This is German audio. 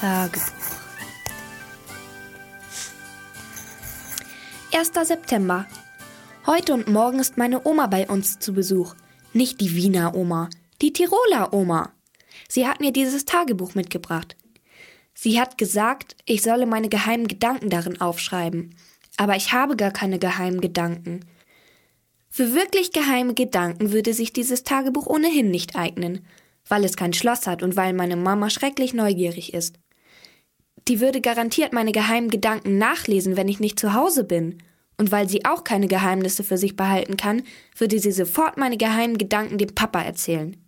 Tagebuch. 1. September. Heute und morgen ist meine Oma bei uns zu Besuch. Nicht die Wiener Oma, die Tiroler Oma. Sie hat mir dieses Tagebuch mitgebracht. Sie hat gesagt, ich solle meine geheimen Gedanken darin aufschreiben. Aber ich habe gar keine geheimen Gedanken. Für wirklich geheime Gedanken würde sich dieses Tagebuch ohnehin nicht eignen, weil es kein Schloss hat und weil meine Mama schrecklich neugierig ist. Die würde garantiert meine geheimen Gedanken nachlesen, wenn ich nicht zu Hause bin. Und weil sie auch keine Geheimnisse für sich behalten kann, würde sie sofort meine geheimen Gedanken dem Papa erzählen.